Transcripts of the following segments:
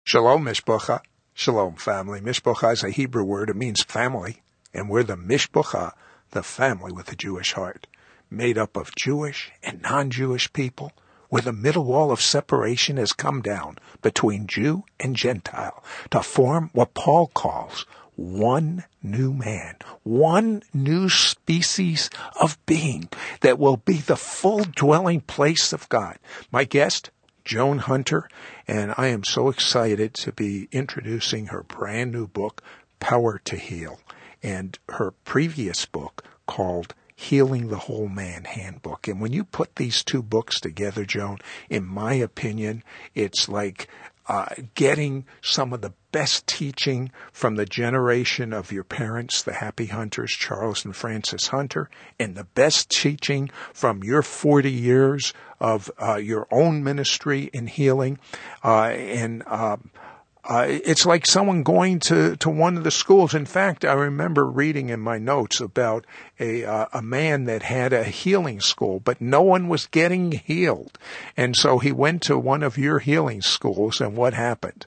Shalom, Mishpacha. Shalom, family. Mishpacha is a Hebrew word. It means family. And we're the Mishpacha, the family with a Jewish heart, made up of Jewish and non-Jewish people, where the middle wall of separation has come down between Jew and Gentile to form what Paul calls one new man, one new species of being that will be the full dwelling place of God. My guest, Joan Hunter, and I am so excited to be introducing her brand new book, Power to Heal, and her previous book called Healing the Whole Man Handbook. And when you put these two books together, Joan, in my opinion, it's like getting some of the best teaching from the generation of your parents, the Happy Hunters, Charles and Frances Hunter, and the best teaching from your 40 years of your own ministry in healing. It's like someone going to one of the schools. In fact, I remember reading in my notes about a man that had a healing school, but no one was getting healed. And so he went to one of your healing schools, and what happened?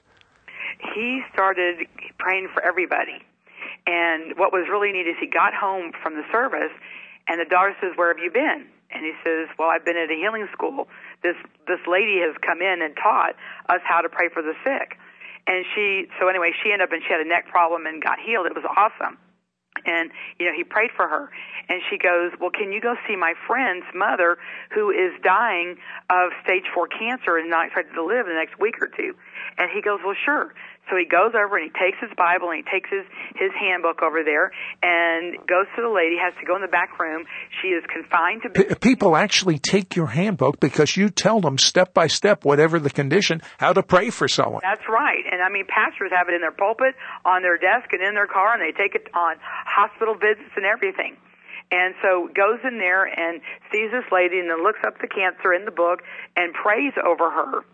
He started praying for everybody. And what was really neat is he got home from the service, and the daughter says, "Where have you been?" And he says, "Well, I've been at a healing school. This lady has come in and taught us how to pray for the sick." And she ended up, and she had a neck problem and got healed. It was awesome. And, he prayed for her. And she goes, "Well, can you go see my friend's mother who is dying of stage 4 cancer and not expected to live in the next week or two?" And he goes, "Well, sure." So he goes over and he takes his Bible and he takes his handbook over there and goes to the lady, has to go in the back room. She is confined to... People actually take your handbook because you tell them step by step, whatever the condition, how to pray for someone. That's right. And pastors have it in their pulpit, on their desk, and in their car, and they take it on hospital visits and everything. And so goes in there and sees this lady and then looks up the cancer in the book and prays over her.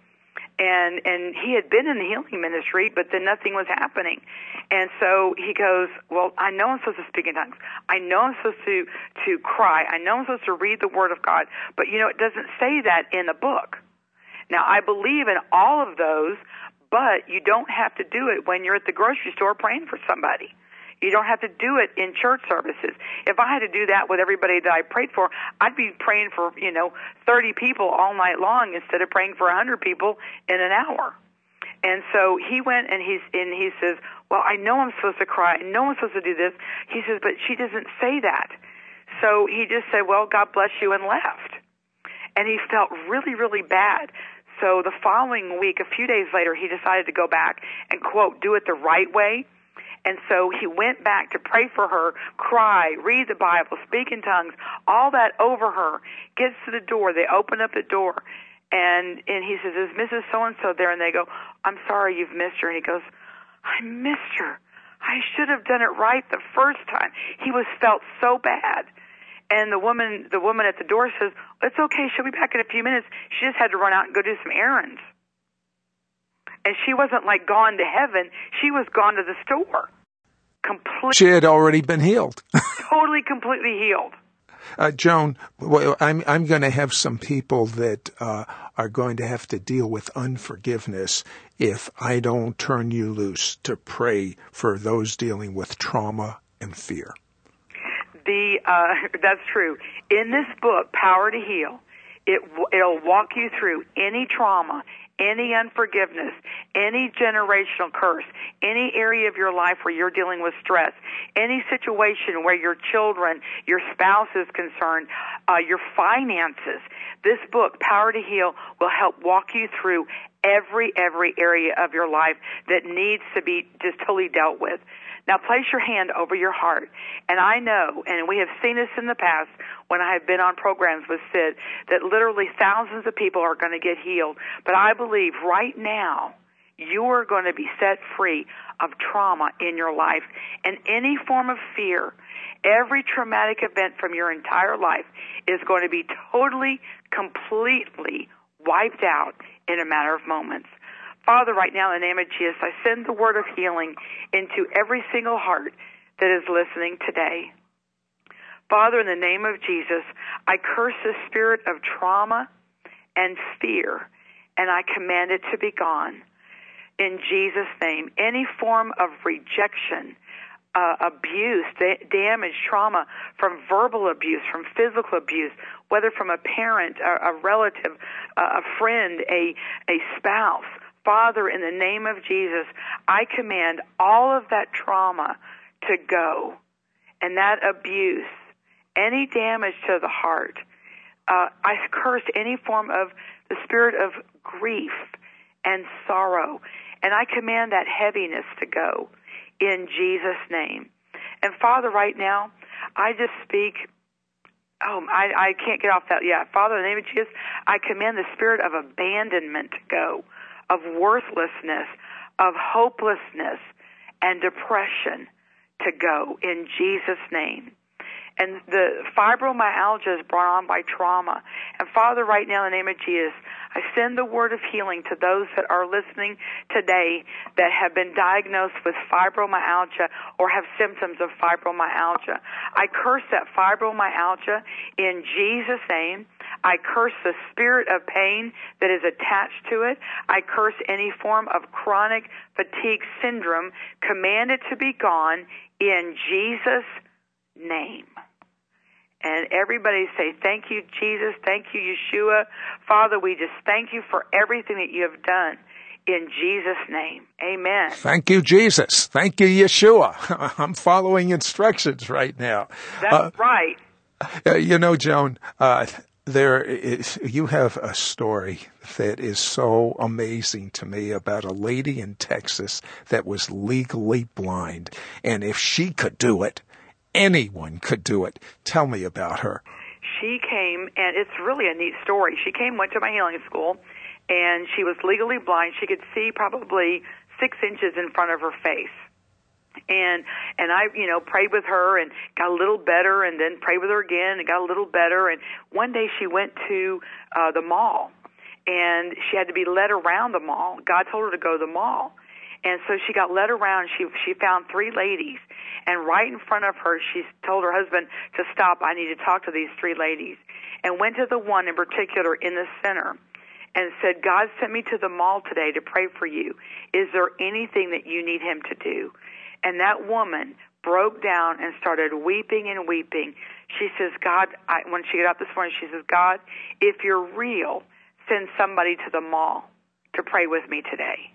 And he had been in the healing ministry, but then nothing was happening. And so he goes, "Well, I know I'm supposed to speak in tongues. I know I'm supposed to cry. I know I'm supposed to read the Word of God. But, it doesn't say that in the book." Now, I believe in all of those, but you don't have to do it when you're at the grocery store praying for somebody. You don't have to do it in church services. If I had to do that with everybody that I prayed for, I'd be praying for, 30 people all night long instead of praying for 100 people in an hour. And so he went and he says, "Well, I know I'm supposed to cry. I know I'm supposed to do this." He says, "But she doesn't say that." So he just said, "Well, God bless you," and left. And he felt really, really bad. So the following week, a few days later, he decided to go back and, quote, do it the right way. And so he went back to pray for her, cry, read the Bible, speak in tongues, all that over her. Gets to the door. They open up the door. And he says, "Is Mrs. So-and-so there?" And they go, "I'm sorry, you've missed her." And he goes, "I missed her. I should have done it right the first time." He felt so bad. And the woman at the door says, "It's okay. She'll be back in a few minutes. She just had to run out and go do some errands." And she wasn't like gone to heaven. She was gone to the store. Completely. She had already been healed. Totally, completely healed. Joan, I'm going to have some people that are going to have to deal with unforgiveness if I don't turn you loose to pray for those dealing with trauma and fear. That's true. In this book, Power to Heal, it'll walk you through any trauma, any unforgiveness, any generational curse, any area of your life where you're dealing with stress, any situation where your children, your spouse is concerned, your finances. This book, Power to Heal, will help walk you through every area of your life that needs to be just totally dealt with. Now place your hand over your heart. And I know, and we have seen this in the past when I have been on programs with Sid, that literally thousands of people are going to get healed. But I believe right now you are going to be set free of trauma in your life and any form of fear. Every traumatic event from your entire life is going to be totally, completely wiped out in a matter of moments. Father, right now in the name of Jesus, I send the word of healing into every single heart that is listening today. Father, in the name of Jesus, I curse the spirit of trauma and fear, and I command it to be gone. in Jesus' name. Any form of rejection, abuse, damage, trauma, from verbal abuse, from physical abuse, whether from a parent, a relative, a friend, a spouse. Father, in the name of Jesus, I command all of that trauma to go, and that abuse, any damage to the heart. I curse any form of the spirit of grief and sorrow, and I command that heaviness to go in Jesus' name. And Father, right now, I just speak, I can't get off that. Yeah, Father, in the name of Jesus, I command the spirit of abandonment to go, of worthlessness, of hopelessness, and depression to go in Jesus' name. And the fibromyalgia is brought on by trauma. And Father, right now, in the name of Jesus, I send the word of healing to those that are listening today that have been diagnosed with fibromyalgia or have symptoms of fibromyalgia. I curse that fibromyalgia in Jesus' name. I curse the spirit of pain that is attached to it. I curse any form of chronic fatigue syndrome. Command it to be gone in Jesus' name. And everybody say, thank you, Jesus. Thank you, Yeshua. Father, we just thank you for everything that you have done in Jesus' name. Amen. Thank you, Jesus. Thank you, Yeshua. I'm following instructions right now. That's right. You know, Joan, you have a story that is so amazing to me about a lady in Texas that was legally blind. And if she could do it, anyone could do it. Tell me about her. She came, and it's really a neat story. She went to my healing school, and she was legally blind. She could see probably 6 inches in front of her face. And I, prayed with her and got a little better, and then prayed with her again and got a little better. And one day she went to the mall, and she had to be led around the mall. God told her to go to the mall. And so she got led around. She found 3 ladies. And right in front of her, she told her husband to stop. I need to talk to these 3 ladies. And went to the one in particular in the center and said, God sent me to the mall today to pray for you. Is there anything that you need him to do? And that woman broke down and started weeping and weeping. She says, God, when she got up this morning, she says, God, if you're real, send somebody to the mall to pray with me today.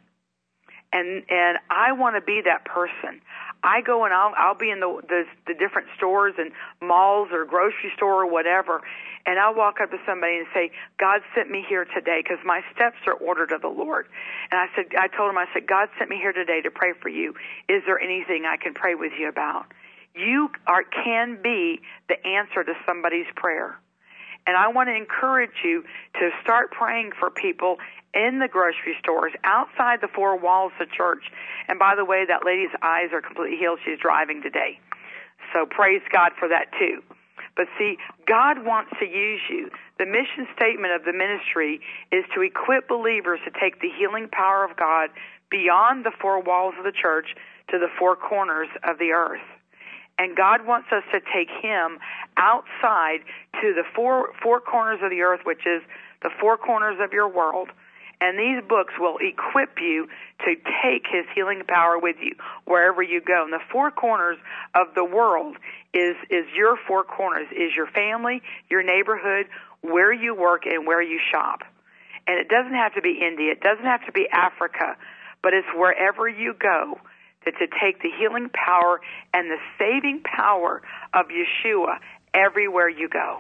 And I want to be that person. I go and I'll be in the different stores and malls or grocery store or whatever, and I'll walk up to somebody and say, God sent me here today because my steps are ordered of the Lord. And I told him, God sent me here today to pray for you. Is there anything I can pray with you about? You can be the answer to somebody's prayer. And I want to encourage you to start praying for people in the grocery stores, outside the 4 walls of the church. And by the way, that lady's eyes are completely healed. She's driving today. So praise God for that too. But see, God wants to use you. The mission statement of the ministry is to equip believers to take the healing power of God beyond the 4 walls of the church to the 4 corners of the earth. And God wants us to take him outside to the four corners of the earth, which is the 4 corners of your world. And these books will equip you to take his healing power with you wherever you go. And the 4 corners of the world is your 4 corners, is your family, your neighborhood, where you work, and where you shop. And it doesn't have to be India. It doesn't have to be Africa. But it's wherever you go that to take the healing power and the saving power of Yeshua everywhere you go.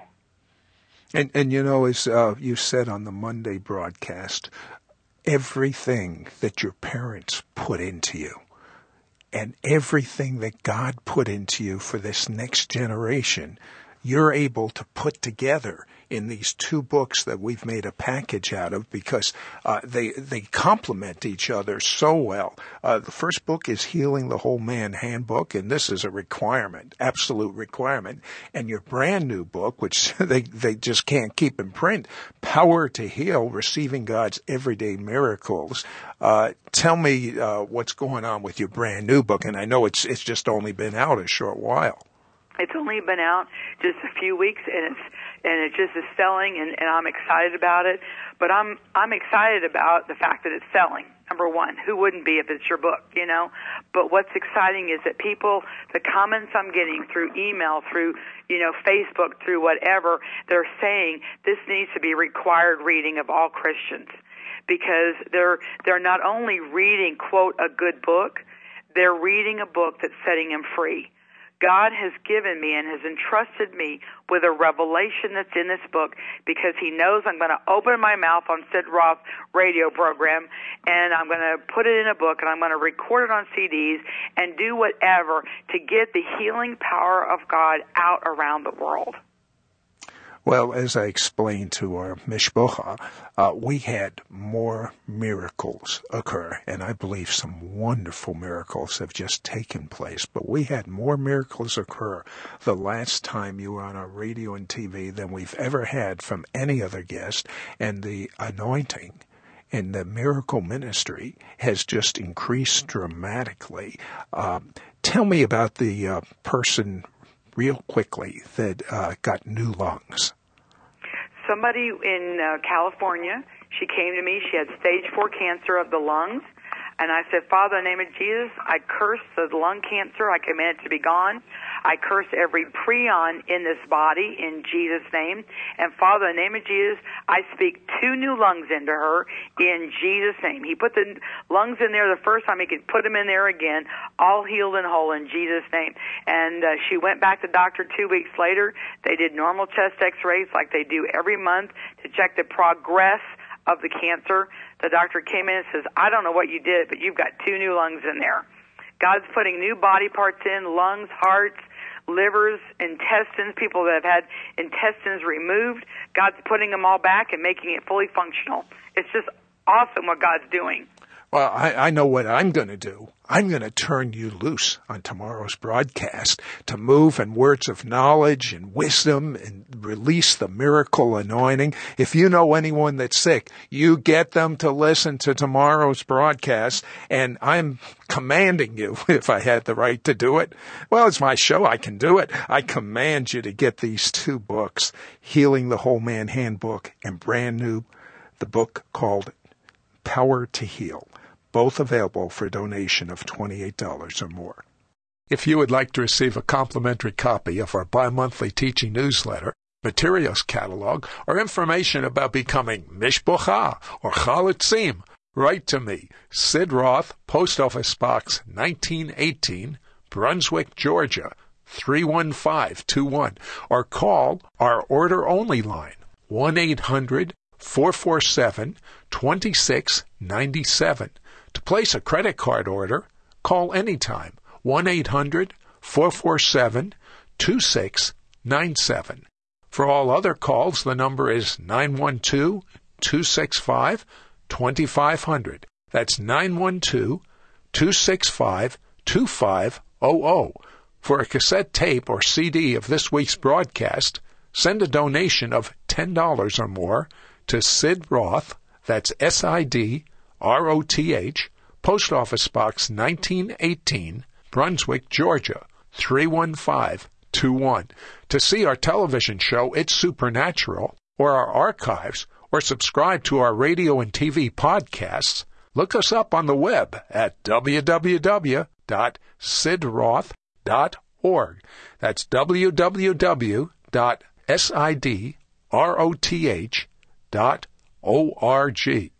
And as you said on the Monday broadcast, everything that your parents put into you and everything that God put into you for this next generation, you're able to put together in these 2 books that we've made a package out of because they complement each other so well. The first book is Healing the Whole Man Handbook, and this is a requirement, absolute requirement. And your brand new book, which they just can't keep in print, Power to Heal, Receiving God's Everyday Miracles. Tell me what's going on with your brand new book, and I know it's just only been out a short while. It's only been out just a few weeks, and it just is selling, and I'm excited about it. But I'm excited about the fact that it's selling. number one. Who wouldn't be if it's your book, you know? But what's exciting is that people, the comments I'm getting through email, through, you know, Facebook, through whatever, they're saying this needs to be required reading of all Christians, because they're not only reading, quote, a good book, they're reading a book that's setting them free. God has given me and has entrusted me with a revelation that's in this book, because he knows I'm going to open my mouth on Sid Roth radio program, and I'm going to put it in a book, and I'm going to record it on CDs and do whatever to get the healing power of God out around the world. Well, as I explained to our mishpocha, we had more miracles occur, and I believe some wonderful miracles have just taken place. But we had more miracles occur the last time you were on our radio and TV than we've ever had from any other guest, and the anointing in the miracle ministry has just increased dramatically. Tell me about the person real quickly that got new lungs. Somebody in California, she came to me. She had stage 4 cancer of the lungs. And I said, Father, in the name of Jesus, I curse the lung cancer. I command it to be gone. I curse every prion in this body in Jesus' name. And Father, in the name of Jesus, I speak 2 new lungs into her in Jesus' name. He put the lungs in there the first time. He could put them in there again, all healed and whole in Jesus' name. And she went back to the doctor 2 weeks later. They did normal chest x-rays like they do every month to check the progress of the cancer. The doctor came in and says, I don't know what you did, but you've got 2 new lungs in there. God's putting new body parts in, lungs, hearts, livers, intestines, people that have had intestines removed. God's putting them all back and making it fully functional. It's just awesome what God's doing. Well, I know what I'm going to do. I'm going to turn you loose on tomorrow's broadcast to move in words of knowledge and wisdom and release the miracle anointing. If you know anyone that's sick, you get them to listen to tomorrow's broadcast, and I'm commanding you, if I had the right to do it. Well, it's my show. I can do it. I command you to get these 2 books, Healing the Whole Man Handbook and brand new, the book called Power to Heal. Both available for a donation of $28 or more. If you would like to receive a complimentary copy of our bi-monthly teaching newsletter, materials catalog, or information about becoming mishpocha or chalitzim, write to me, Sid Roth, Post Office Box 1918, Brunswick, Georgia, 31521, or call our order-only line, 1-800-447-2697. To place a credit card order, call anytime, 1-800-447-2697. For all other calls, the number is 912-265-2500. That's 912-265-2500. For a cassette tape or CD of this week's broadcast, send a donation of $10 or more to Sid Roth, that's SIDROTH, Post Office Box 1918, Brunswick, Georgia, 31521. To see our television show, It's Supernatural, or our archives, or subscribe to our radio and TV podcasts, look us up on the web at www.sidroth.org. That's www.sidroth.org.